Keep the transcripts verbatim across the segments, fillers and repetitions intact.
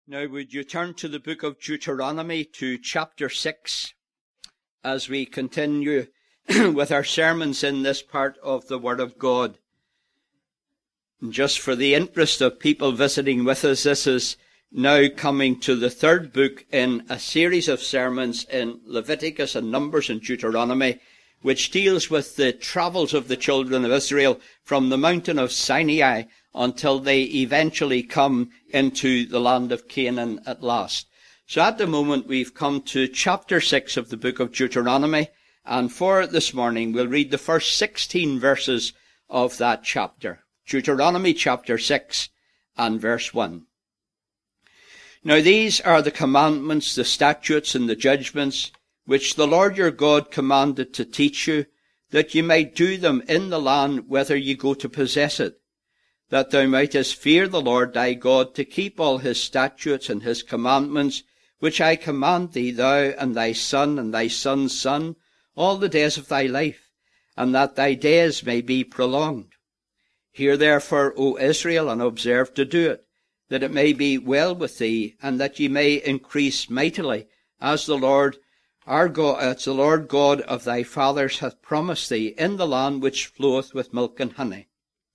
Now would you turn to the book of Deuteronomy, to chapter six, as we continue with our sermons in this part of the Word of God. And just for the interest of people visiting with us, this is now coming to the third book in a series of sermons in Leviticus and Numbers and Deuteronomy, which deals with the travels of the children of Israel from the mountain of Sinai until they eventually come into the land of Canaan at last. So at the moment we've come to chapter six of the book of Deuteronomy, and for this morning we'll read the first sixteen verses of that chapter. Deuteronomy chapter six and verse one. Now these are the commandments, the statutes, and the judgments, which the Lord your God commanded to teach you, that ye might do them in the land whither ye go to possess it, that thou mightest fear the Lord thy God, to keep all his statutes and his commandments, which I command thee, thou and thy son and thy son's son, all the days of thy life, and that thy days may be prolonged. Hear therefore, O Israel, and observe to do it, that it may be well with thee, and that ye may increase mightily, as the Lord our God, as the Lord God of thy fathers hath promised thee, in the land which floweth with milk and honey.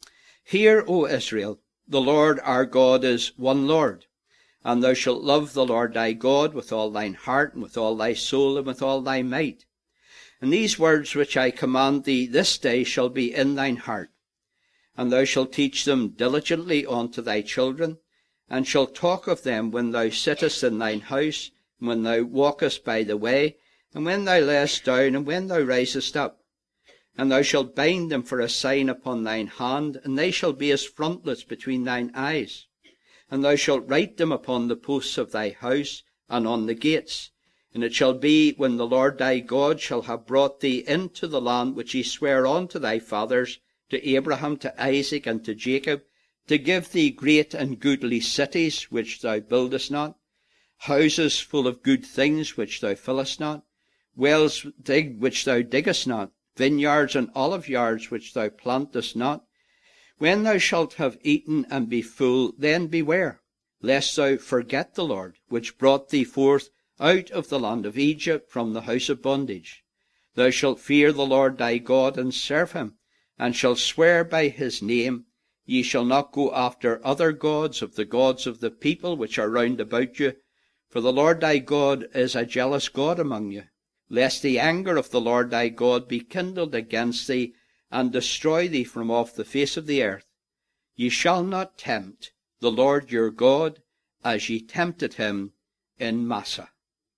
Hear, O Israel, the Lord our God is one Lord, and thou shalt love the Lord thy God with all thine heart, and with all thy soul, and with all thy might. And these words which I command thee this day shall be in thine heart, and thou shalt teach them diligently unto thy children, and shalt talk of them when thou sittest in thine house, and when thou walkest by the way, and when thou layest down, and when thou risest up. And thou shalt bind them for a sign upon thine hand, and they shall be as frontlets between thine eyes. And thou shalt write them upon the posts of thy house, and on the gates. And it shall be, when the Lord thy God shall have brought thee into the land which he sware unto thy fathers, to Abraham, to Isaac, and to Jacob, to give thee great and goodly cities, which thou buildest not, houses full of good things, which thou fillest not, wells digged, which thou diggest not, vineyards and olive yards, which thou plantest not. When thou shalt have eaten and be full, then beware, lest thou forget the Lord, which brought thee forth out of the land of Egypt from the house of bondage. Thou shalt fear the Lord thy God, and serve him, and shalt swear by his name. Ye shall not go after other gods of the gods of the people which are round about you, for the Lord thy God is a jealous God among you, lest the anger of the Lord thy God be kindled against thee, and destroy thee from off the face of the earth. Ye shall not tempt the Lord your God, as ye tempted him in Massah.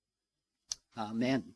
Amen.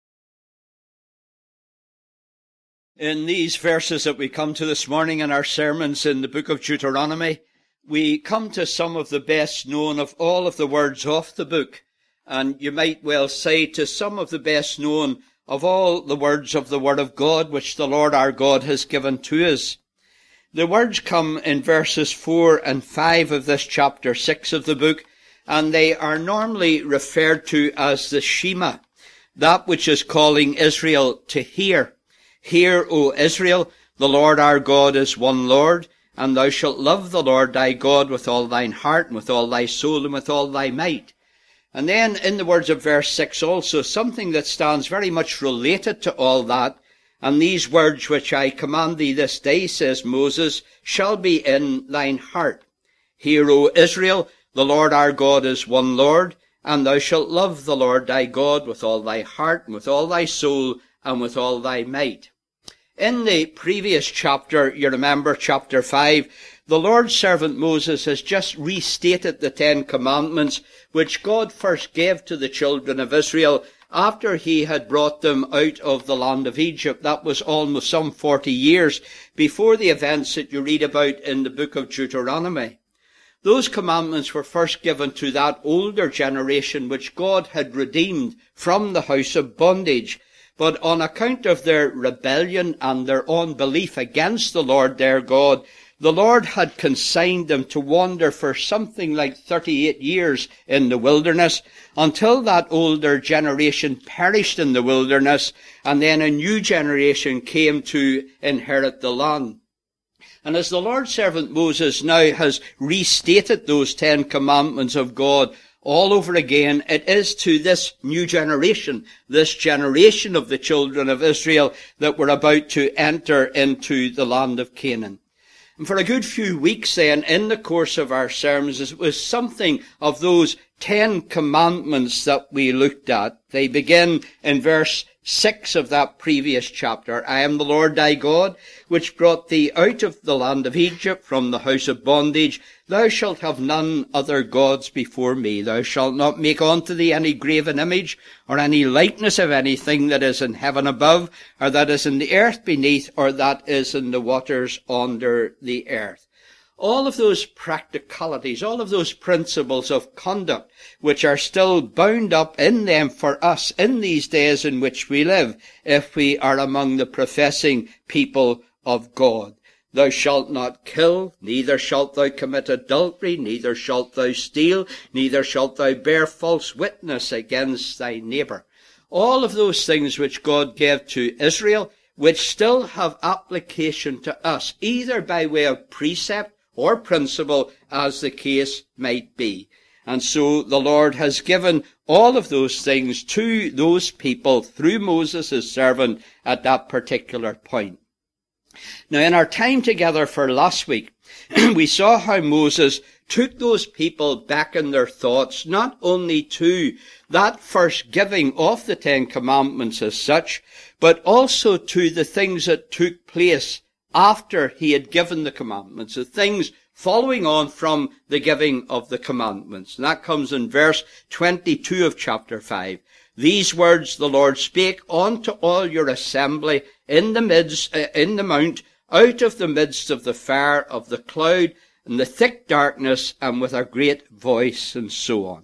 In these verses that we come to this morning in our sermons in the book of Deuteronomy, we come to some of the best known of all of the words of the book, and you might well say to some of the best known of all the words of the Word of God which the Lord our God has given to us. The words come in verses four and five of this chapter six of the book, and they are normally referred to as the Shema, that which is calling Israel to hear. Hear, O Israel, the Lord our God is one Lord, and thou shalt love the Lord thy God with all thine heart, and with all thy soul, and with all thy might. And then in the words of verse six also, something that stands very much related to all that. And these words which I command thee this day, says Moses, shall be in thine heart. Hear, O Israel, the Lord our God is one Lord, and thou shalt love the Lord thy God with all thy heart, and with all thy soul, and with all thy might. In the previous chapter, you remember chapter five, the Lord's servant Moses has just restated the Ten Commandments, which God first gave to the children of Israel after he had brought them out of the land of Egypt. That was almost some forty years before the events that you read about in the book of Deuteronomy. Those commandments were first given to that older generation which God had redeemed from the house of bondage. But on account of their rebellion and their unbelief against the Lord their God, the Lord had consigned them to wander for something like thirty-eight years in the wilderness, until that older generation perished in the wilderness, and then a new generation came to inherit the land. And as the Lord's servant Moses now has restated those Ten Commandments of God all over again, it is to this new generation, this generation of the children of Israel, that we're about to enter into the land of Canaan. And for a good few weeks then, in the course of our sermons, it was something of those Ten Commandments that we looked at. They begin in verse six of that previous chapter. I am the Lord thy God, which brought thee out of the land of Egypt from the house of bondage. Thou shalt have none other gods before me. Thou shalt not make unto thee any graven image, or any likeness of anything that is in heaven above, or that is in the earth beneath, or that is in the waters under the earth. All of those practicalities, all of those principles of conduct, which are still bound up in them for us in these days in which we live, if we are among the professing people of God. Thou shalt not kill, neither shalt thou commit adultery, neither shalt thou steal, neither shalt thou bear false witness against thy neighbour. All of those things which God gave to Israel, which still have application to us, either by way of precept or principle, as the case might be. And so the Lord has given all of those things to those people through Moses, his servant, at that particular point. Now, in our time together for last week, we saw how Moses took those people back in their thoughts, not only to that first giving of the Ten Commandments as such, but also to the things that took place after he had given the commandments, the things following on from the giving of the commandments. And that comes in verse twenty-two of chapter five. These words the Lord spake unto all your assembly in the midst, uh, in the mount, out of the midst of the fire of the cloud and the thick darkness, and with a great voice, and so on.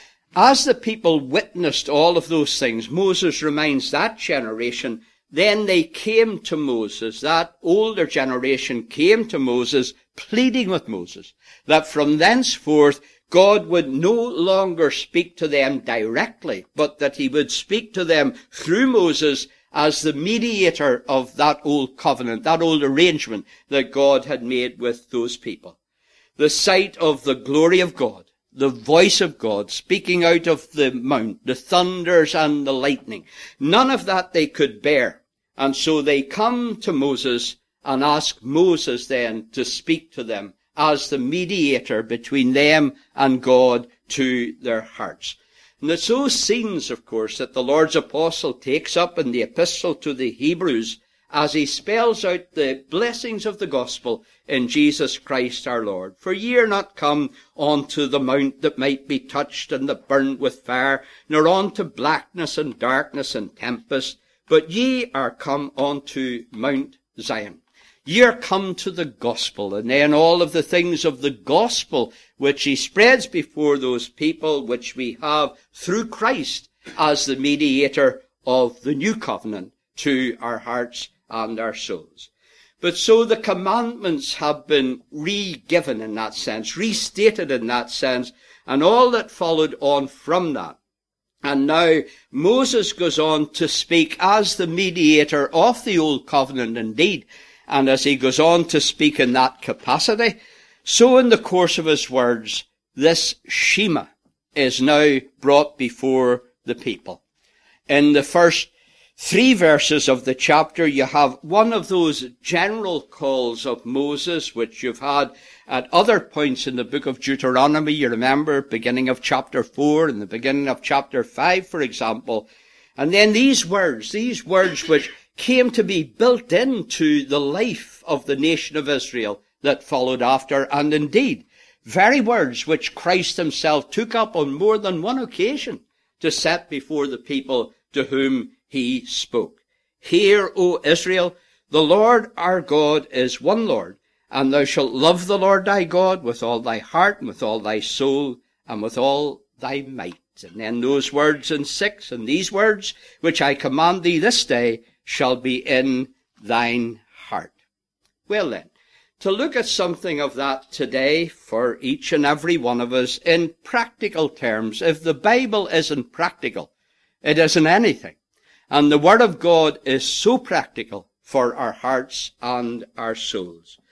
As the people witnessed all of those things, Moses reminds that generation, then they came to Moses, that older generation came to Moses, pleading with Moses, that from thenceforth God would no longer speak to them directly, but that he would speak to them through Moses as the mediator of that old covenant, that old arrangement that God had made with those people. The sight of the glory of God, the voice of God speaking out of the mount, the thunders and the lightning, none of that they could bear. And so they come to Moses and ask Moses then to speak to them as the mediator between them and God to their hearts. And it's those scenes, of course, that the Lord's apostle takes up in the epistle to the Hebrews as he spells out the blessings of the gospel in Jesus Christ our Lord. For ye are not come unto the mount that might be touched and that burned with fire, nor unto blackness and darkness and tempest, but ye are come unto Mount Zion. Ye are come to the gospel, and then all of the things of the gospel which he spreads before those people, which we have through Christ as the mediator of the new covenant to our hearts and our souls. But so the commandments have been re-given in that sense, restated in that sense, and all that followed on from that. And now Moses goes on to speak as the mediator of the old covenant indeed, and as he goes on to speak in that capacity, so in the course of his words, this Shema is now brought before the people. In the first three verses of the chapter, you have one of those general calls of Moses, which you've had at other points in the book of Deuteronomy. You remember, beginning of chapter four and the beginning of chapter five, for example. And then these words, these words which came to be built into the life of the nation of Israel that followed after, and indeed, very words which Christ himself took up on more than one occasion to set before the people to whom he spoke. Hear, O Israel, the Lord our God is one Lord, and thou shalt love the Lord thy God with all thy heart, and with all thy soul, and with all thy might. And then those words in six, and these words which I command thee this day shall be in thine heart. Well then, to look at something of that today for each and every one of us in practical terms. If the Bible isn't practical, it isn't anything. And the Word of God is so practical for our hearts and our souls.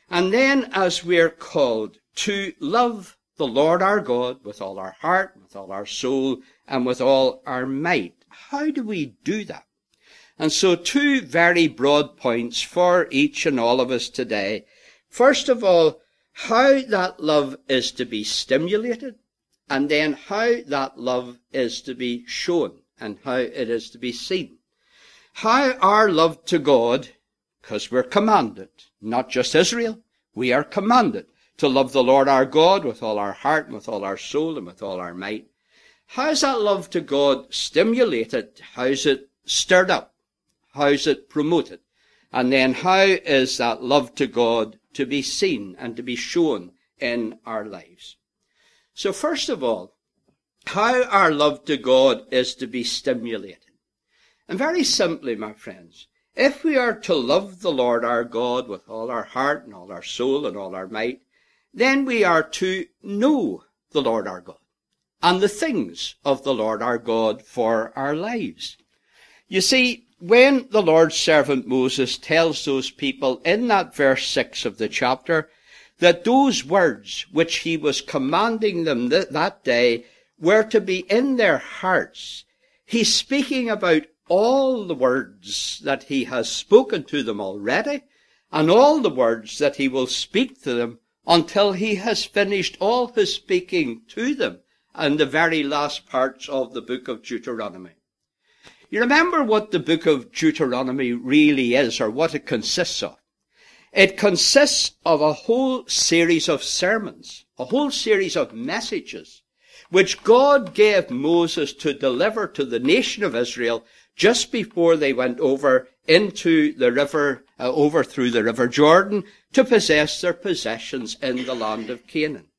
And then as we're called to love the Lord our God with all our heart, with all our soul, and with all our might. How do we do that? And so two very broad points for each and all of us today. First of all, how that love is to be stimulated, and then how that love is to be shown and how it is to be seen. How our love to God, because we're commanded, not just Israel, we are commanded to love the Lord our God with all our heart and with all our soul and with all our might. How is that love to God stimulated? How is it stirred up? How is it promoted? And then how is that love to God to be seen and to be shown in our lives? So first of all, how our love to God is to be stimulated. And very simply, my friends, if we are to love the Lord our God with all our heart and all our soul and all our might, then we are to know the Lord our God and the things of the Lord our God for our lives. You see, when the Lord's servant Moses tells those people in that verse six of the chapter that those words which he was commanding them th- that day were to be in their hearts, he's speaking about all the words that he has spoken to them already and all the words that he will speak to them until he has finished all his speaking to them in the very last parts of the book of Deuteronomy. You remember what the book of Deuteronomy really is, or what it consists of. It consists of a whole series of sermons, a whole series of messages, which God gave Moses to deliver to the nation of Israel just before they went over into the river, uh, over through the river Jordan, to possess their possessions in the land of Canaan.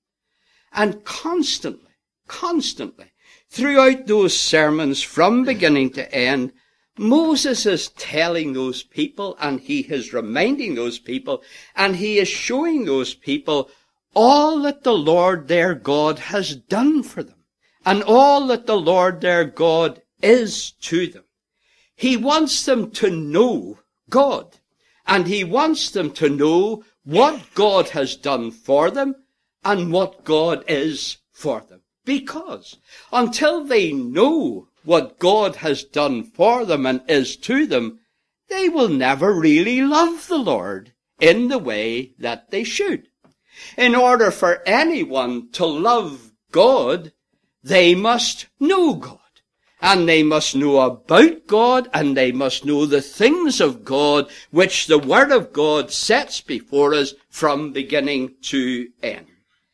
And constantly, constantly, throughout those sermons, from beginning to end, Moses is telling those people, and he is reminding those people, and he is showing those people all that the Lord their God has done for them, and all that the Lord their God is to them. He wants them to know God, and he wants them to know what God has done for them and what God is for them. Because until they know what God has done for them and is to them, they will never really love the Lord in the way that they should. In order for anyone to love God, they must know God. And they must know about God, and they must know the things of God which the Word of God sets before us from beginning to end.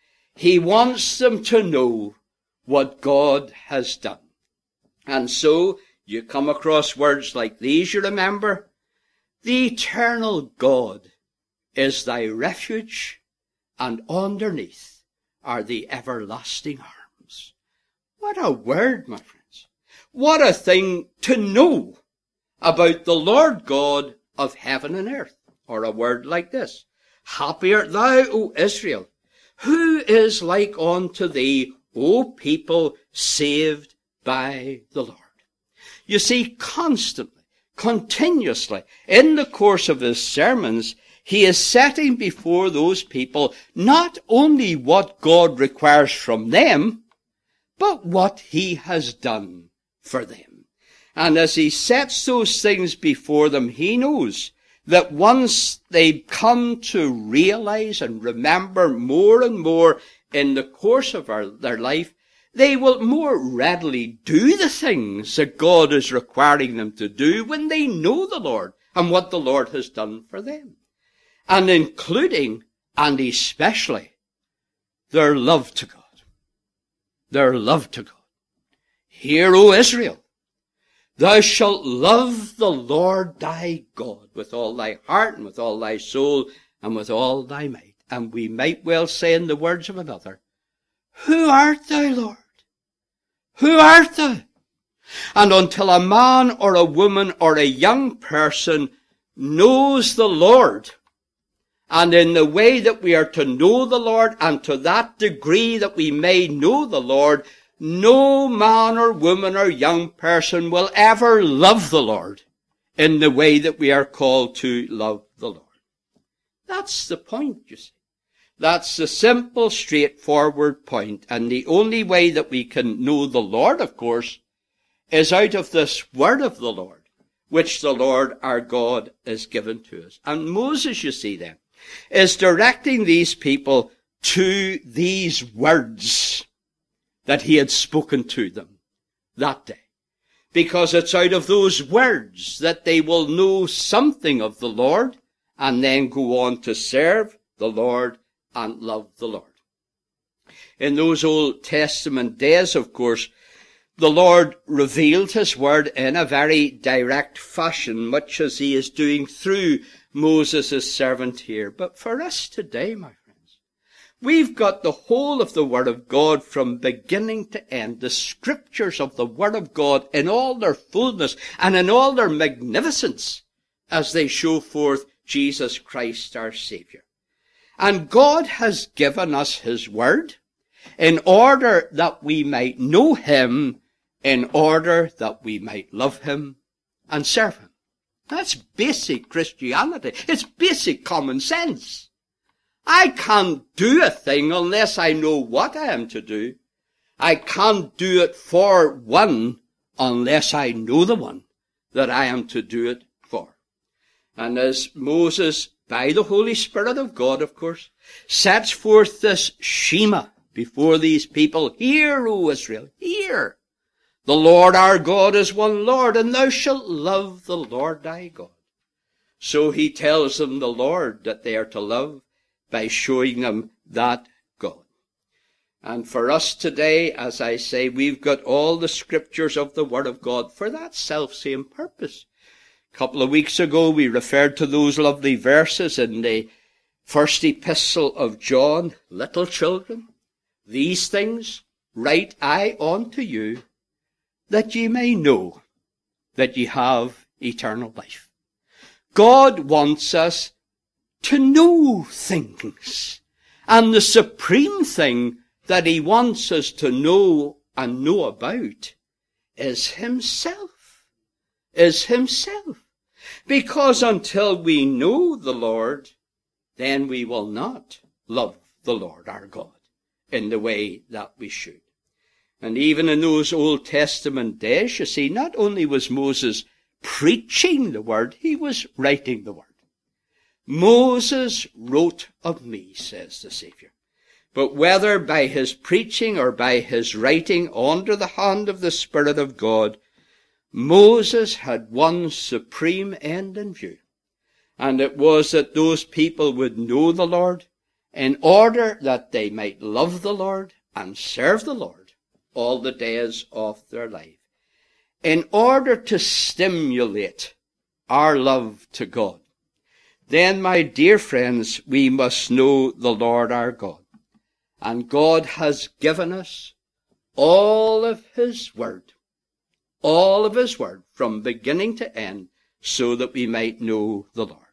He wants them to know what God has done. And so you come across words like these, you remember. The eternal God is thy refuge, and underneath are the everlasting arms. What a word, my friends. What a thing to know about the Lord God of heaven and earth. Or a word like this. Happy art thou, O Israel. Who is like unto thee, O people saved by the Lord? You see, constantly, continuously, in the course of his sermons, he is setting before those people not only what God requires from them, but what he has done for them. And as he sets those things before them, he knows that once they come to realize and remember more and more in the course of our, their life, they will more readily do the things that God is requiring them to do when they know the Lord and what the Lord has done for them. And including, and especially, their love to God. Their love to God. Hear, O Israel, thou shalt love the Lord thy God with all thy heart and with all thy soul and with all thy might. And we might well say in the words of another, who art thou, Lord? Who art thou? And until a man or a woman or a young person knows the Lord, and in the way that we are to know the Lord, and to that degree that we may know the Lord, no man or woman or young person will ever love the Lord in the way that we are called to love the Lord. That's the point, you see. That's the simple, straightforward point. And the only way that we can know the Lord, of course, is out of this word of the Lord, which the Lord our God is given to us. And Moses, you see then, is directing these people to these words that he had spoken to them that day. Because it's out of those words that they will know something of the Lord and then go on to serve the Lord and love the Lord. In those Old Testament days, of course, the Lord revealed his word in a very direct fashion, much as he is doing through Moses' servant here. But for us today, my friends, we've got the whole of the Word of God from beginning to end, the scriptures of the Word of God in all their fullness and in all their magnificence as they show forth Jesus Christ our Saviour. And God has given us his Word in order that we might know him, in order that we might love him and serve him. That's basic Christianity. It's basic common sense. I can't do a thing unless I know what I am to do. I can't do it for one unless I know the one that I am to do it for. And as Moses, by the Holy Spirit of God, of course, sets forth this Shema before these people, hear, O Israel, hear. The Lord our God is one Lord, and thou shalt love the Lord thy God. So he tells them the Lord that they are to love by showing them that God. And for us today, as I say, we've got all the scriptures of the Word of God for that self-same purpose. A couple of weeks ago, we referred to those lovely verses in the first epistle of John. Little children, these things write I unto you, that ye may know that ye have eternal life. God wants us to know things. And the supreme thing that he wants us to know and know about is himself. Is himself. Because until we know the Lord, then we will not love the Lord our God in the way that we should. And even in those Old Testament days, you see, not only was Moses preaching the word, he was writing the word. Moses wrote of me, says the Saviour. But whether by his preaching or by his writing under the hand of the Spirit of God, Moses had one supreme end in view. And it was that those people would know the Lord in order that they might love the Lord and serve the Lord all the days of their life, in order to stimulate our love to God. Then, my dear friends, we must know the Lord our God. And God has given us all of his word, all of his word from beginning to end, so that we might know the Lord.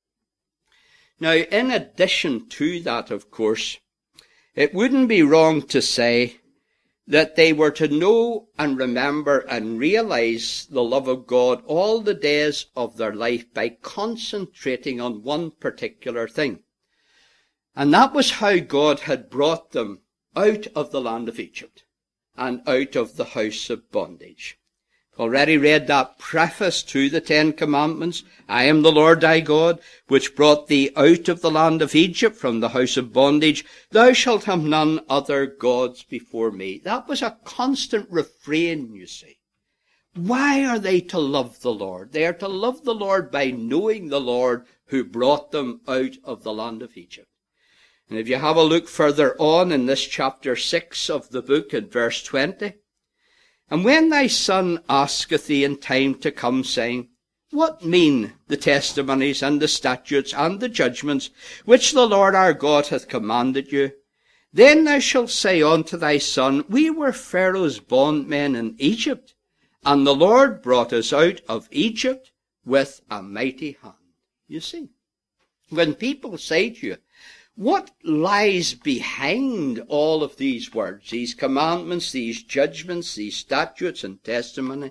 Now, in addition to that, of course, it wouldn't be wrong to say that they were to know and remember and realize the love of God all the days of their life by concentrating on one particular thing. And that was how God had brought them out of the land of Egypt and out of the house of bondage. Already read that preface to the Ten Commandments. I am the Lord thy God, which brought thee out of the land of Egypt from the house of bondage. Thou shalt have none other gods before me. That was a constant refrain, you see. Why are they to love the Lord? They are to love the Lord by knowing the Lord who brought them out of the land of Egypt. And if you have a look further on in this chapter six of the book at verse twenty, and when thy son asketh thee in time to come, saying, what mean the testimonies and the statutes and the judgments which the Lord our God hath commanded you? Then thou shalt say unto thy son, we were Pharaoh's bondmen in Egypt, and the Lord brought us out of Egypt with a mighty hand. You see, when people say to you, what lies behind all of these words, these commandments, these judgments, these statutes and testimony?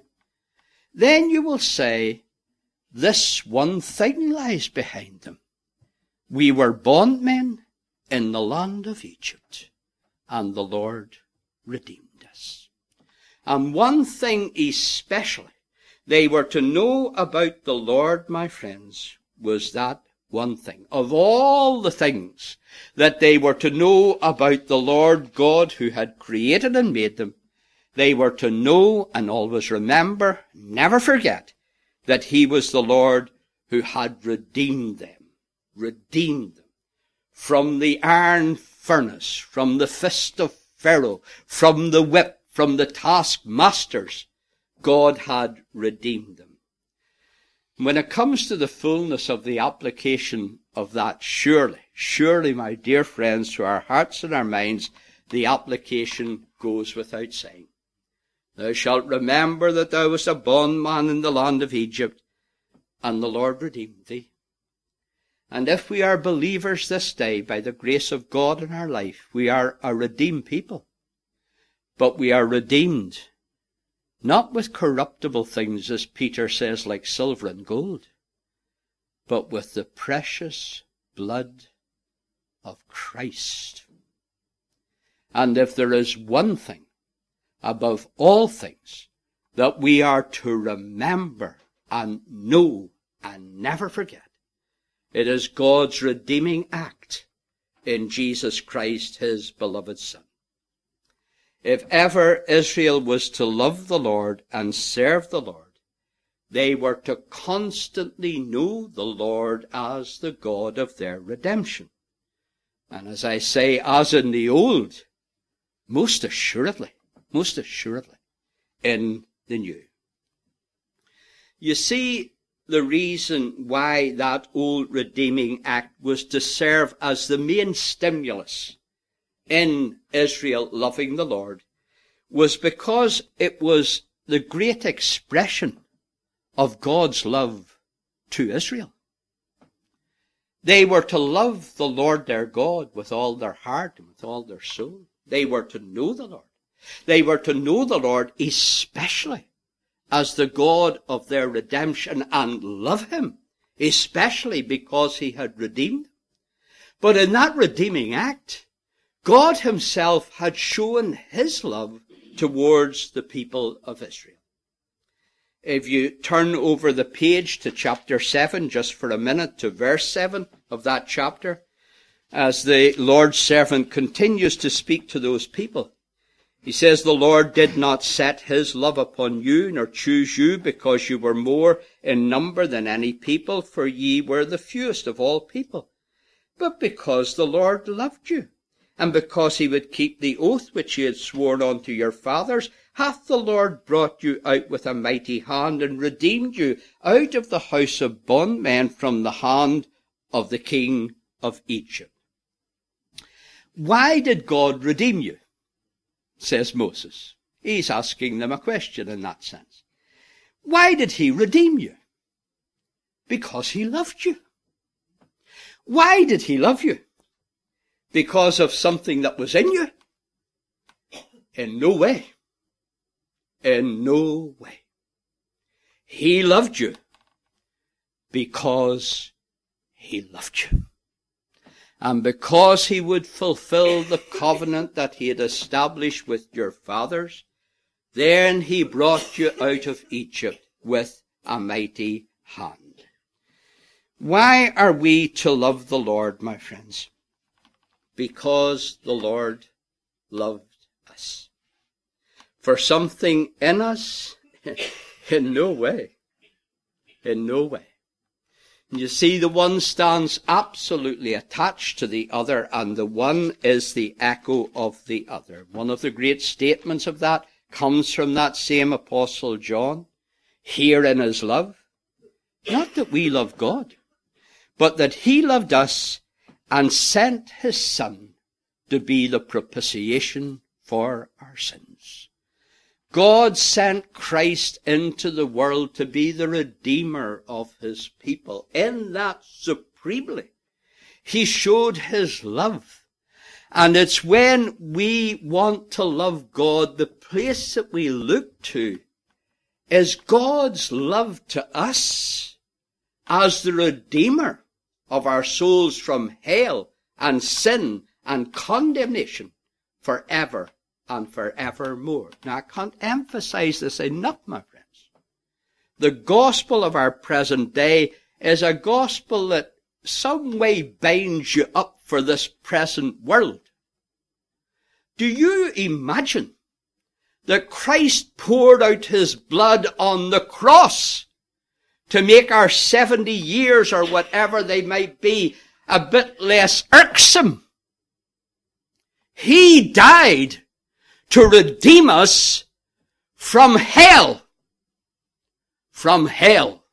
Then you will say, this one thing lies behind them. We were bondmen in the land of Egypt, and the Lord redeemed us. And one thing especially they were to know about the Lord, my friends, was that one thing. Of all the things that they were to know about the Lord God who had created and made them, they were to know and always remember, never forget, that he was the Lord who had redeemed them, redeemed them from the iron furnace, from the fist of Pharaoh, from the whip, from the taskmasters. God had redeemed them. When it comes to the fullness of the application of that, surely, surely, my dear friends, to our hearts and our minds, the application goes without saying. Thou shalt remember that thou wast a bondman in the land of Egypt, and the Lord redeemed thee. And if we are believers this day, by the grace of God in our life, we are a redeemed people. But we are redeemed not with corruptible things, as Peter says, like silver and gold, but with the precious blood of Christ. And if there is one thing above all things that we are to remember and know and never forget, it is God's redeeming act in Jesus Christ, his beloved Son. If ever Israel was to love the Lord and serve the Lord, they were to constantly know the Lord as the God of their redemption. And as I say, as in the old, most assuredly, most assuredly, in the new. You see, the reason why that old redeeming act was to serve as the main stimulus in Israel loving the Lord was because it was the great expression of God's love to Israel. They were to love the Lord their God with all their heart and with all their soul. They were to know the Lord. They were to know the Lord especially as the God of their redemption and love him, especially because he had redeemed them. But in that redeeming act, God himself had shown his love towards the people of Israel. If you turn over the page to chapter seven, just for a minute, to verse seven of that chapter, as the Lord's servant continues to speak to those people, he says, the Lord did not set his love upon you, nor choose you, because you were more in number than any people, for ye were the fewest of all people, but because the Lord loved you, and because he would keep the oath which he had sworn unto your fathers, hath the Lord brought you out with a mighty hand, and redeemed you out of the house of bondmen from the hand of the king of Egypt. Why did God redeem you? Says Moses. He's asking them a question in that sense. Why did he redeem you? Because he loved you. Why did he love you? Because of something that was in you? In no way. In no way. He loved you because he loved you. And because he would fulfill the covenant that he had established with your fathers, then he brought you out of Egypt with a mighty hand. Why are we to love the Lord, my friends? Because the Lord loved us. For something in us? In no way. In no way. You see, the one stands absolutely attached to the other, and the one is the echo of the other. One of the great statements of that comes from that same Apostle John. Herein is love. Not that we love God, but that he loved us and sent his Son to be the propitiation for our sins. God sent Christ into the world to be the Redeemer of his people. In that supremely, he showed his love. And it's when we want to love God, the place that we look to is God's love to us as the Redeemer of our souls from hell and sin and condemnation forever and forevermore. Now, I can't emphasize this enough, my friends. The gospel of our present day is a gospel that some way binds you up for this present world. Do you imagine that Christ poured out his blood on the cross to make our seventy years or whatever they might be a bit less irksome? He died to redeem us from hell. From hell.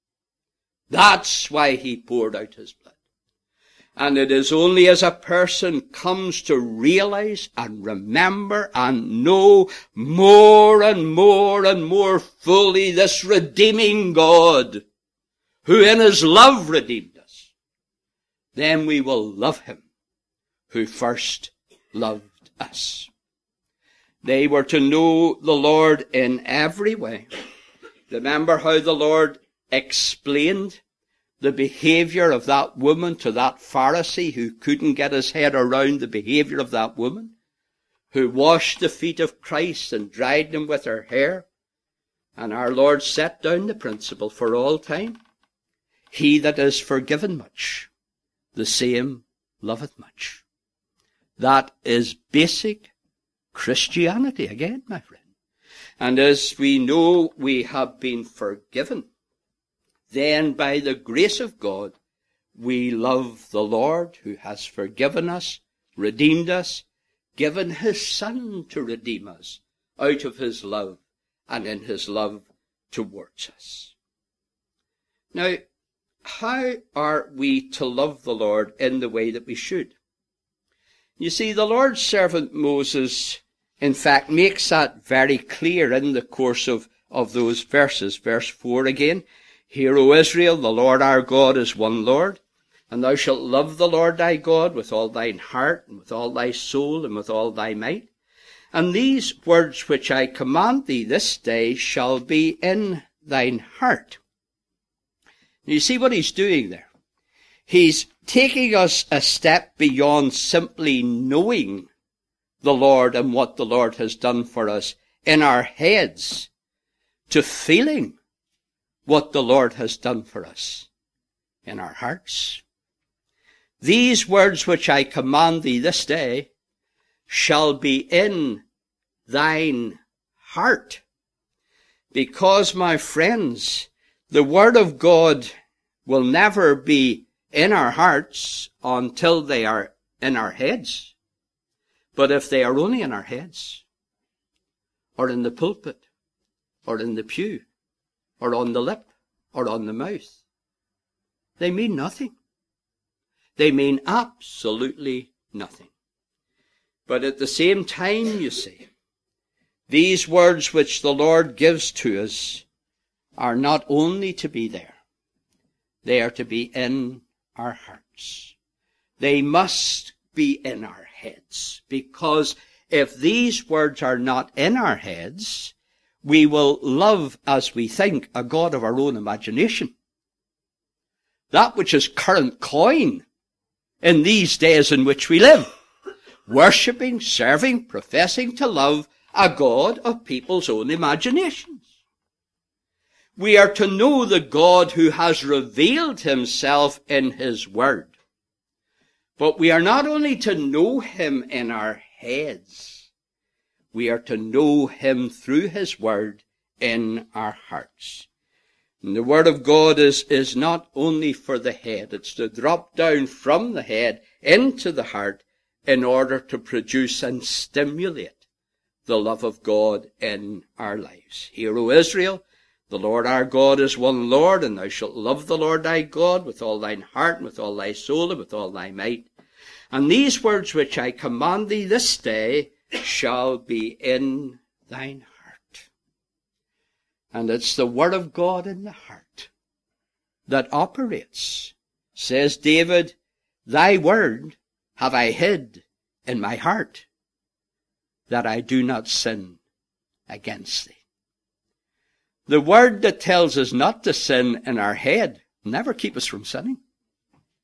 That's why he poured out his blood. And it is only as a person comes to realize and remember and know more and more and more fully this redeeming God, who in his love redeemed us, then we will love him who first loved us. They were to know the Lord in every way. Remember how the Lord explained the behavior of that woman to that Pharisee who couldn't get his head around the behavior of that woman, who washed the feet of Christ and dried them with her hair. And our Lord set down the principle for all time. He that is forgiven much, the same loveth much. That is basic Christianity again, my friend. And as we know we have been forgiven, then by the grace of God, we love the Lord who has forgiven us, redeemed us, given his Son to redeem us out of his love and in his love towards us. Now, how are we to love the Lord in the way that we should? You see, the Lord's servant Moses, in fact, makes that very clear in the course of, of those verses. Verse four again. Hear, O Israel, the Lord our God is one Lord, and thou shalt love the Lord thy God with all thine heart, and with all thy soul, and with all thy might. And these words which I command thee this day shall be in thine heart. You see what he's doing there? He's taking us a step beyond simply knowing the Lord and what the Lord has done for us in our heads, to feeling what the Lord has done for us in our hearts. These words which I command thee this day shall be in thine heart. Because, my friends, the word of God will never be in our hearts until they are in our heads. But if they are only in our heads, or in the pulpit, or in the pew, or on the lip, or on the mouth, they mean nothing. They mean absolutely nothing. But at the same time, you see, these words which the Lord gives to us are not only to be there, they are to be in our hearts. They must be in our heads, because if these words are not in our heads, we will love, as we think, a God of our own imagination. That which is current coin in these days in which we live. Worshipping, serving, professing to love a God of people's own imaginations. We are to know the God who has revealed himself in his word. But we are not only to know him in our heads, we are to know him through his word in our hearts. And the word of God is, is not only for the head. It's to drop down from the head into the heart in order to produce and stimulate the love of God in our lives. Hear, O Israel, the Lord our God is one Lord, and thou shalt love the Lord thy God with all thine heart, and with all thy soul, and with all thy might. And these words which I command thee this day shall be in thine heart. And it's the word of God in the heart that operates. Says David, thy word have I hid in my heart, that I do not sin against thee. The word that tells us not to sin in our head will never keep us from sinning.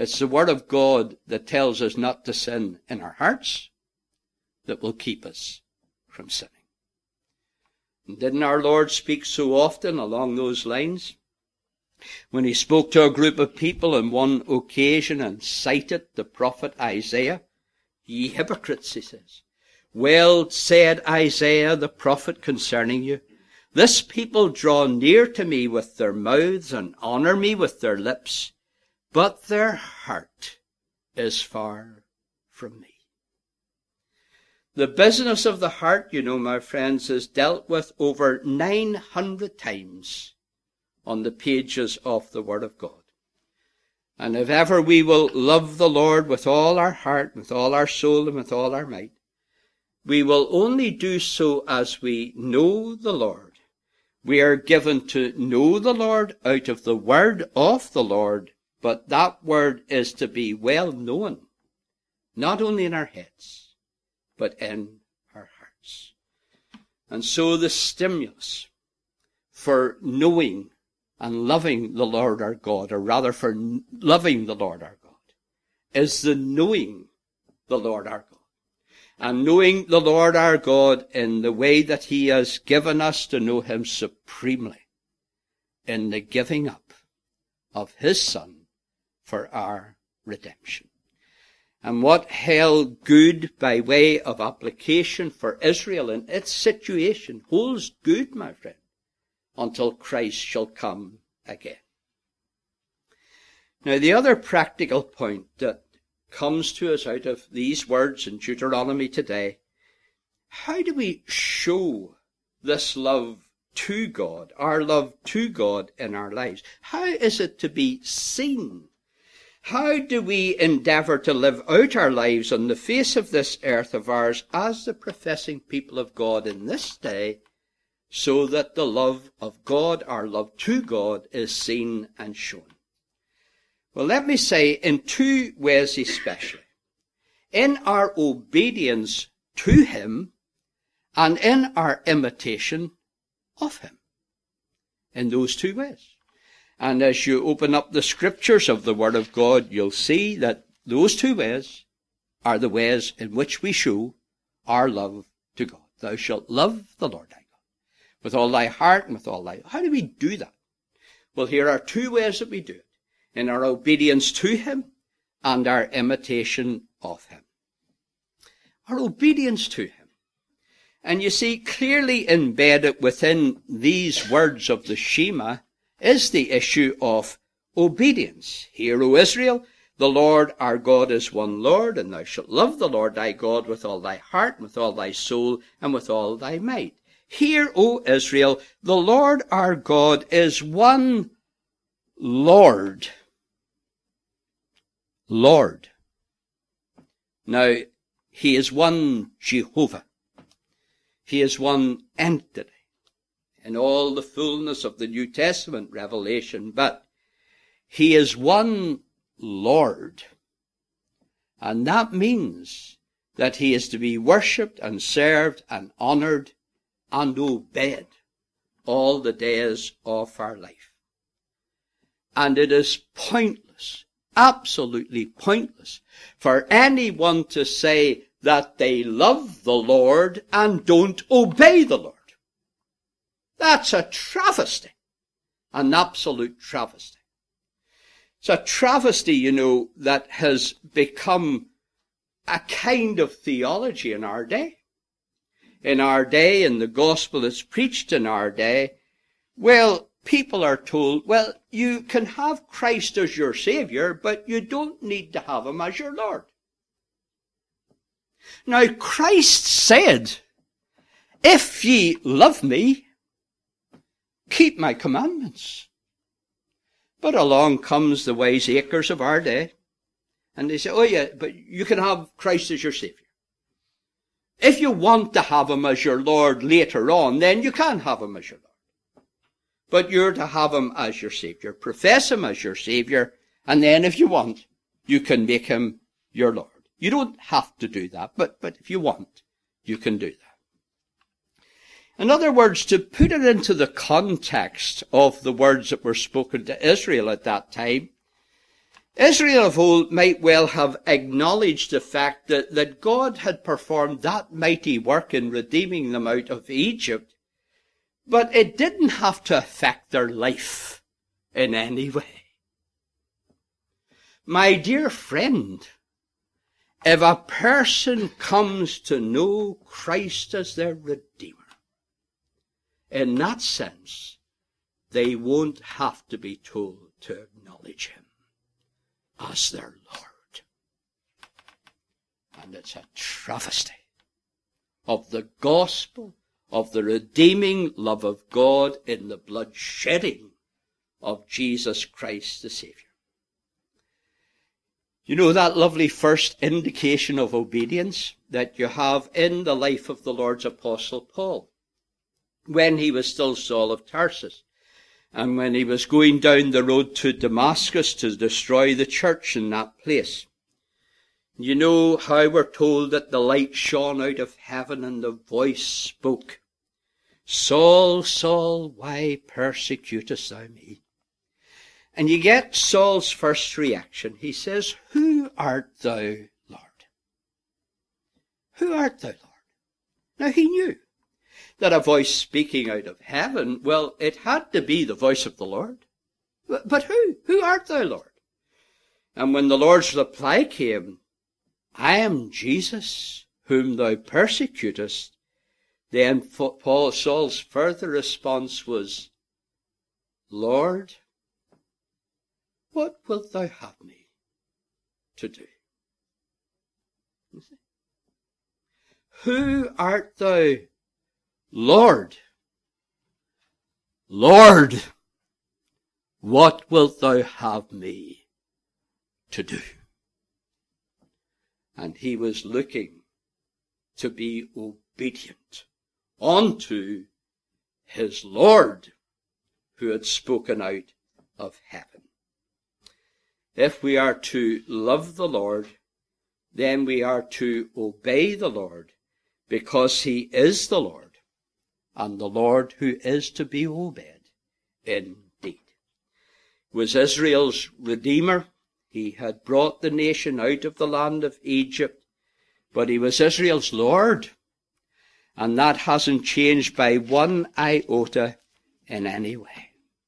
It's the Word of God that tells us not to sin in our hearts that will keep us from sinning. And didn't our Lord speak so often along those lines? When he spoke to a group of people on one occasion and cited the prophet Isaiah, "Ye hypocrites," he says, "well said Isaiah the prophet concerning you. This people draw near to me with their mouths and honor me with their lips, but their heart is far from me." The business of the heart, you know, my friends, is dealt with over nine hundred times on the pages of the Word of God. And if ever we will love the Lord with all our heart, with all our soul, and with all our might, we will only do so as we know the Lord. We are given to know the Lord out of the Word of the Lord, but that Word is to be well known, not only in our heads, but in our hearts. And so the stimulus for knowing and loving the Lord our God, or rather for loving the Lord our God, is the knowing the Lord our God. And knowing the Lord our God in the way that he has given us to know him supremely, in the giving up of his Son for our redemption. And what held good by way of application for Israel in its situation holds good, my friend, until Christ shall come again. Now, the other practical point that comes to us out of these words in Deuteronomy today, how do we show this love to God, our love to God in our lives? How is it to be seen? How do we endeavour to live out our lives on the face of this earth of ours as the professing people of God in this day, so that the love of God, our love to God, is seen and shown? Well, let me say in two ways especially. In our obedience to him and in our imitation of him. In those two ways. And as you open up the scriptures of the Word of God, you'll see that those two ways are the ways in which we show our love to God. Thou shalt love the Lord thy God with all thy heart and with all thy... How do we do that? Well, here are two ways that we do it. In our obedience to him and our imitation of him. Our obedience to him. And you see, clearly embedded within these words of the Shema is the issue of obedience. Hear, O Israel, the Lord our God is one Lord, and thou shalt love the Lord thy God with all thy heart, and with all thy soul, and with all thy might. Hear, O Israel, the Lord our God is one Lord. Lord. Now, he is one Jehovah. He is one entity in all the fullness of the New Testament revelation, but he is one Lord. And that means that he is to be worshipped and served and honoured and obeyed all the days of our life. And it is pointless, absolutely pointless, for anyone to say that they love the Lord and don't obey the Lord. That's a travesty, an absolute travesty. It's a travesty, you know, that has become a kind of theology in our day. In our day, in the gospel that's preached in our day, well, people are told, well, you can have Christ as your Saviour, but you don't need to have him as your Lord. Now, Christ said, if ye love me, keep my commandments. But along comes the wiseacres of our day, and they say, oh yeah, but you can have Christ as your Saviour. If you want to have him as your Lord later on, then you can have him as your Lord. But you're to have him as your Saviour. Profess him as your Saviour, and then if you want, you can make him your Lord. You don't have to do that, but, but if you want, you can do that. In other words, to put it into the context of the words that were spoken to Israel at that time, Israel of old might well have acknowledged the fact that, that God had performed that mighty work in redeeming them out of Egypt, but it didn't have to affect their life in any way. My dear friend, if a person comes to know Christ as their Redeemer, in that sense, they won't have to be told to acknowledge him as their Lord. And it's a travesty of the gospel of the redeeming love of God in the blood shedding of Jesus Christ the Saviour. You know that lovely first indication of obedience that you have in the life of the Lord's Apostle Paul, when he was still Saul of Tarsus, and when he was going down the road to Damascus to destroy the church in that place. You know how we're told that the light shone out of heaven and the voice spoke, "Saul, Saul, why persecutest thou me?" And you get Saul's first reaction. He says, "Who art thou, Lord?" Who art thou, Lord? Now he knew that a voice speaking out of heaven, well, it had to be the voice of the Lord. But, but who? Who art thou, Lord? And when the Lord's reply came, "I am Jesus, whom thou persecutest," then Paul, Saul's further response was, "Lord, what wilt thou have me to do?" Who art thou, Lord? Lord, what wilt thou have me to do? And he was looking to be obedient unto his Lord, who had spoken out of heaven. If we are to love the Lord, then we are to obey the Lord, because he is the Lord, and the Lord who is to be obeyed indeed. Was Israel's Redeemer. He had brought the nation out of the land of Egypt, but he was Israel's Lord, and that hasn't changed by one iota in any way.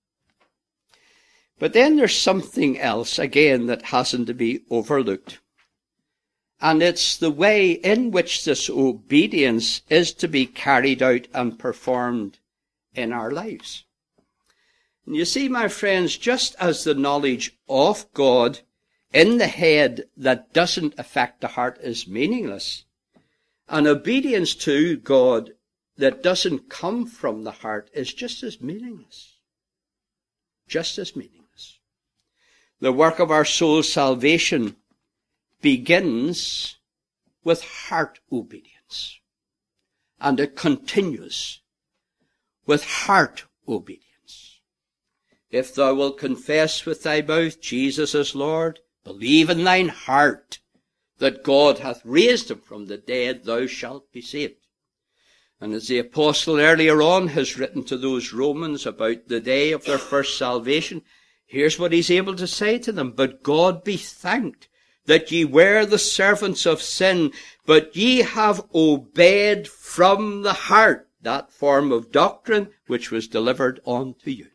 But then there's something else, again, that hasn't to be overlooked. And it's the way in which this obedience is to be carried out and performed in our lives. And you see, my friends, just as the knowledge of God in the head that doesn't affect the heart is meaningless, and obedience to God that doesn't come from the heart is just as meaningless. Just as meaningless. The work of our soul's salvation begins with heart obedience, and it continues with heart obedience. If thou wilt confess with thy mouth Jesus is Lord, believe in thine heart that God hath raised him from the dead, thou shalt be saved. And as the apostle earlier on has written to those Romans about the day of their first salvation, here's what he's able to say to them: "But God be thanked that ye were the servants of sin, but ye have obeyed from the heart that form of doctrine which was delivered unto you."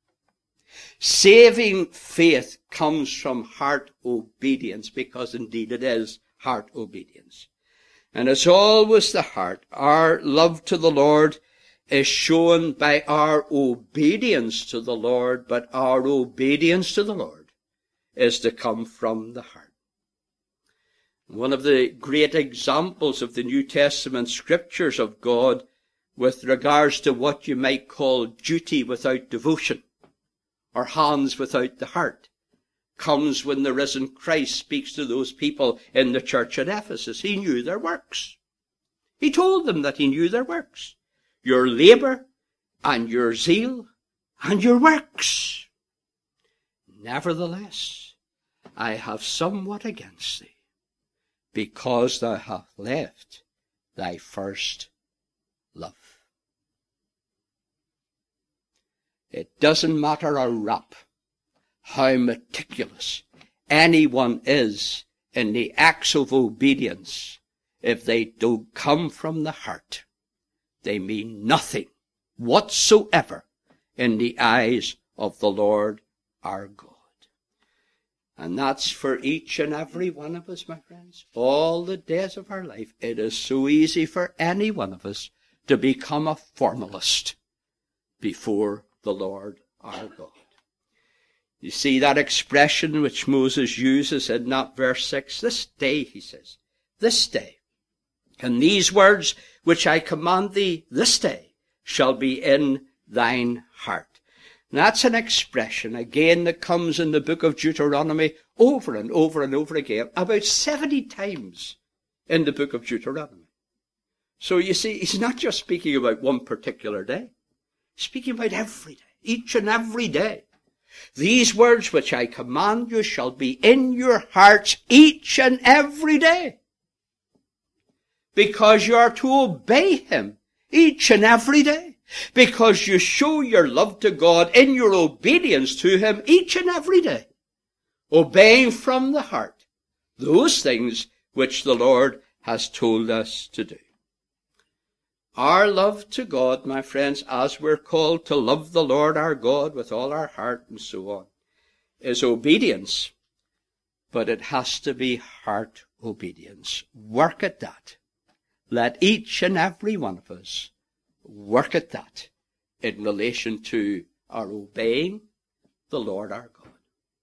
Saving faith comes from heart obedience, because indeed it is heart obedience. And it's always the heart. Our love to the Lord is shown by our obedience to the Lord, but our obedience to the Lord is to come from the heart. One of the great examples of the New Testament scriptures of God with regards to what you might call duty without devotion, or hands without the heart, comes when the risen Christ speaks to those people in the church at Ephesus. He knew their works. He told them that he knew their works. Your labour and your zeal and your works. Nevertheless, I have somewhat against thee, because thou hast left thy first love. It doesn't matter a rap how meticulous anyone is in the acts of obedience, if they don't come from the heart, they mean nothing whatsoever in the eyes of the Lord our God. And that's for each and every one of us, my friends. All the days of our life, it is so easy for any one of us to become a formalist before the Lord our God. You see that expression which Moses uses in that verse six? This day, he says, this day, and these words which I command thee this day shall be in thine heart. And that's an expression, again, that comes in the book of Deuteronomy over and over and over again, about seventy times in the book of Deuteronomy. So you see, he's not just speaking about one particular day. He's speaking about every day, each and every day. These words which I command you shall be in your hearts each and every day, because you are to obey him each and every day. Because you show your love to God in your obedience to him each and every day. Obeying from the heart those things which the Lord has told us to do. Our love to God, my friends, as we're called to love the Lord our God with all our heart and so on, is obedience. But it has to be heart obedience. Work at that. Let each and every one of us work at that in relation to our obeying the Lord our God.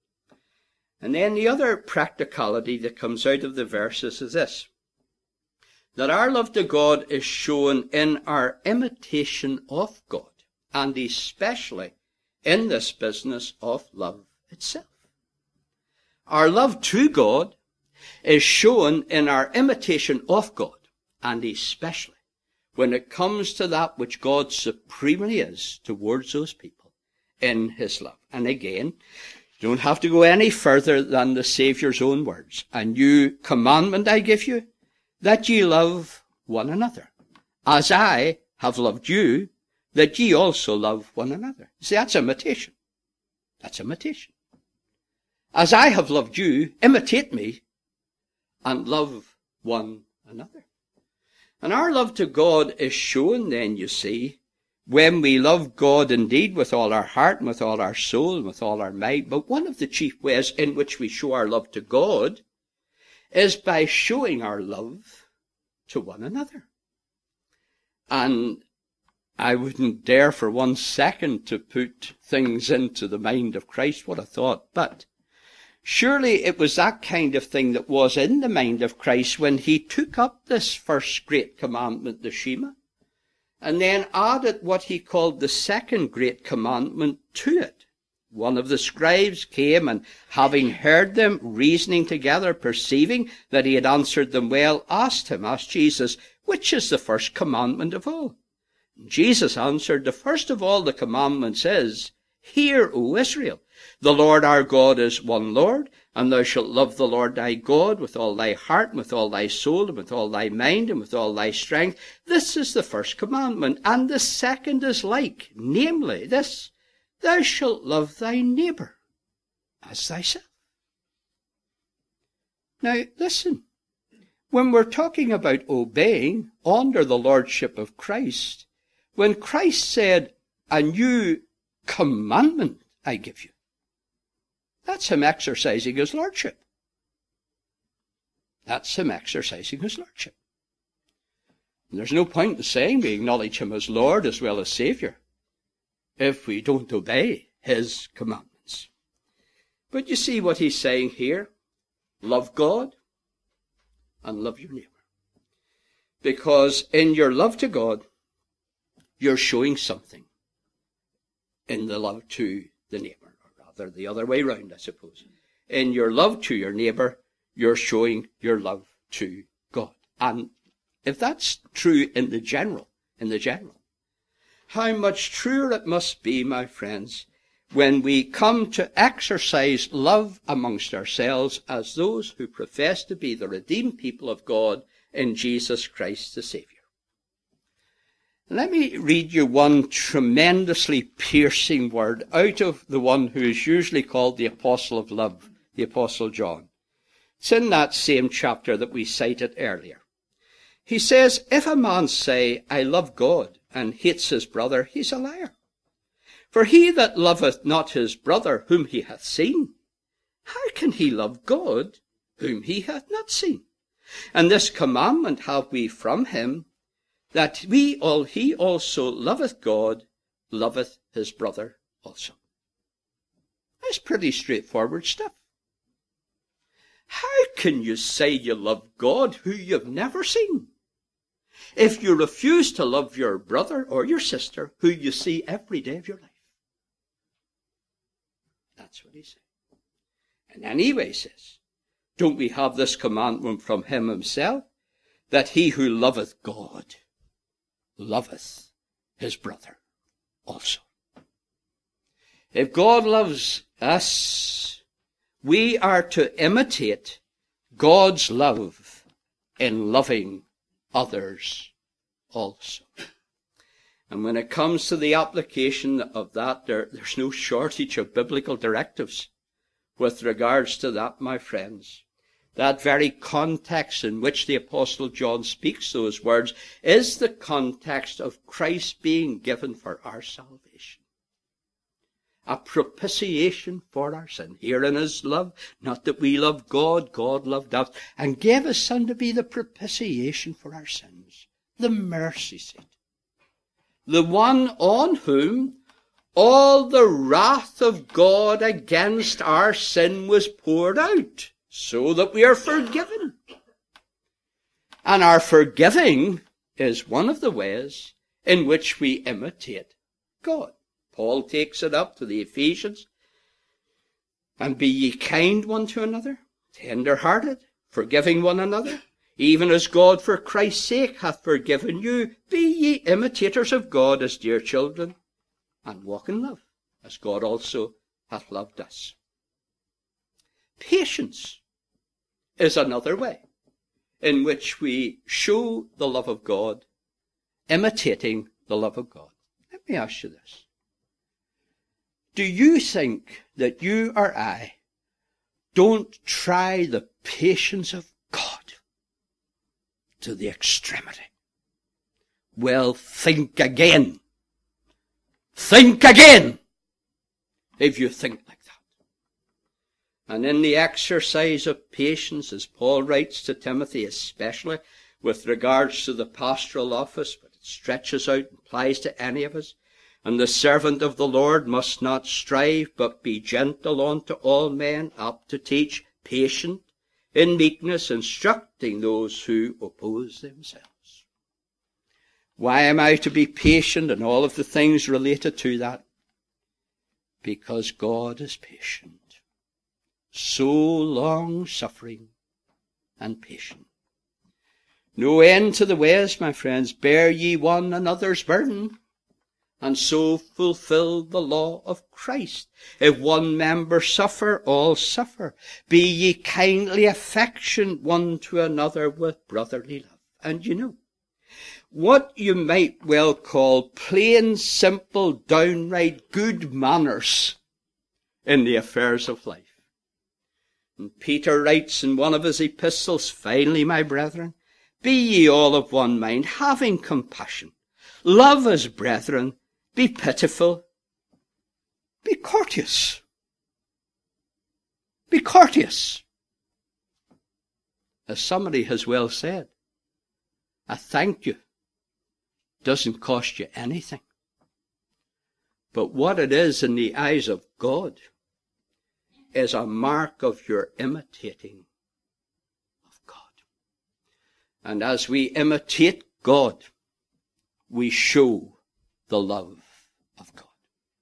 And then the other practicality that comes out of the verses is this, that our love to God is shown in our imitation of God, and especially in this business of love itself. Our love to God is shown in our imitation of God, and especially when it comes to that which God supremely is towards those people in his love. And again, you don't have to go any further than the Saviour's own words. A new commandment I give you, that ye love one another, as I have loved you, that ye also love one another. See, that's imitation. That's imitation. As I have loved you, imitate me, and love one another. And our love to God is shown then, you see, when we love God indeed with all our heart and with all our soul and with all our might. But one of the chief ways in which we show our love to God is by showing our love to one another. And I wouldn't dare for one second to put things into the mind of Christ, what a thought, but surely it was that kind of thing that was in the mind of Christ when he took up this first great commandment, the Shema, and then added what he called the second great commandment to it. One of the scribes came, and having heard them reasoning together, perceiving that he had answered them well, asked him, asked Jesus, which is the first commandment of all? Jesus answered, the first of all the commandments is, Hear, O Israel, the Lord our God is one Lord, and thou shalt love the Lord thy God with all thy heart, and with all thy soul, and with all thy mind, and with all thy strength. This is the first commandment, and the second is like, namely this, thou shalt love thy neighbour as thyself. Now, listen, when we're talking about obeying under the lordship of Christ, when Christ said, a new commandment I give you, that's him exercising his lordship. That's him exercising his lordship. And there's no point in saying we acknowledge him as Lord as well as Saviour if we don't obey his commandments. But you see what he's saying here? Love God and love your neighbour. Because in your love to God, you're showing something in the love to the neighbour. Or rather, the other way round, I suppose. In your love to your neighbour, you're showing your love to God. And if that's true in the general, in the general, how much truer it must be, my friends, when we come to exercise love amongst ourselves as those who profess to be the redeemed people of God in Jesus Christ the Saviour. Let me read you one tremendously piercing word out of the one who is usually called the Apostle of Love, the the Apostle John. It's in that same chapter that we cited earlier. He says, if a man say, I love God, and hates his brother, he's a liar. For he that loveth not his brother whom he hath seen, how can he love God whom he hath not seen? And this commandment have we from him, that we all he also loveth God, loveth his brother also. That's pretty straightforward stuff. How can you say you love God who you've never seen, if you refuse to love your brother or your sister who you see every day of your life? That's what he said. And anyway, he says, don't we have this commandment from him himself, that he who loveth God loveth his brother also? If God loves us, we are to imitate God's love in loving others also. And when it comes to the application of that, there, there's no shortage of biblical directives with regards to that, my friends. That very context in which the Apostle John speaks those words is the context of Christ being given for our salvation. A propitiation for our sin. Herein is love, not that we love God, God loved us, and gave his Son to be the propitiation for our sins, the mercy seat. The one on whom all the wrath of God against our sin was poured out, so that we are forgiven. And our forgiving is one of the ways in which we imitate God. Paul takes it up to the Ephesians. And be ye kind one to another, tender-hearted, forgiving one another, even as God for Christ's sake hath forgiven you. Be ye imitators of God as dear children, and walk in love, as God also hath loved us. Patience is another way in which we show the love of God, imitating the love of God. Let me ask you this. Do you think that you or I don't try the patience of God to the extremity? Well, think again. Think again, if you think like that. And in the exercise of patience, as Paul writes to Timothy, especially with regards to the pastoral office, but it stretches out and applies to any of us, and the servant of the Lord must not strive, but be gentle unto all men, apt to teach, patient, in meekness, instructing those who oppose themselves. Why am I to be patient and all of the things related to that? Because God is patient, so long-suffering and patient. No end to the ways, my friends. Bear ye one another's burden, and so fulfill the law of Christ. If one member suffer, all suffer. Be ye kindly affectioned one to another with brotherly love. And you know, what you might well call plain, simple, downright good manners in the affairs of life. And Peter writes in one of his epistles, finally, my brethren, be ye all of one mind, having compassion. Love as brethren. Be pitiful. Be courteous. Be courteous. As somebody has well said, a thank you doesn't cost you anything. But what it is in the eyes of God is a mark of your imitating of God. And as we imitate God, we show the love of God.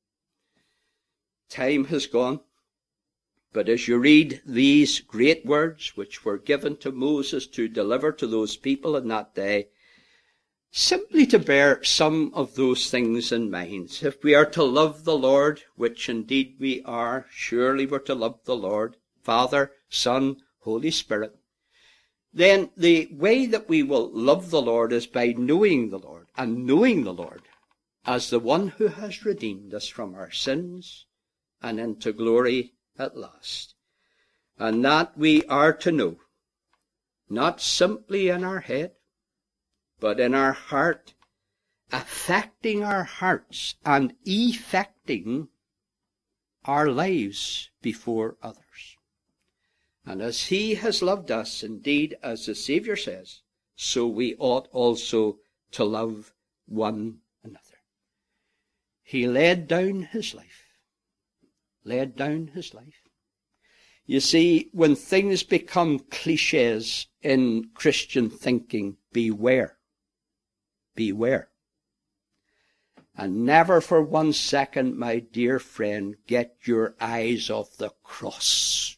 Time has gone, but as you read these great words which were given to Moses to deliver to those people in that day, simply to bear some of those things in mind. If we are to love the Lord, which indeed we are, surely we're to love the Lord, Father, Son, Holy Spirit, then the way that we will love the Lord is by knowing the Lord, and knowing the Lord as the one who has redeemed us from our sins and into glory at last. and that we are to know, not simply in our head, but in our heart, affecting our hearts and effecting our lives before others. And as he has loved us, indeed, as the Saviour says, so we ought also to love one another. He laid down his life. Laid down his life. You see, when things become cliches in Christian thinking, beware. Beware. And never for one second, my dear friend, get your eyes off the cross.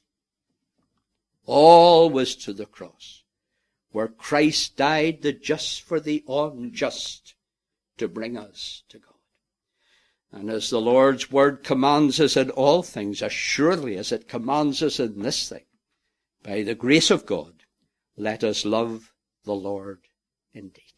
Always to the cross, where Christ died, the just for the unjust, to bring us to God. And as the Lord's word commands us in all things, as surely as it commands us in this thing, by the grace of God, let us love the Lord indeed.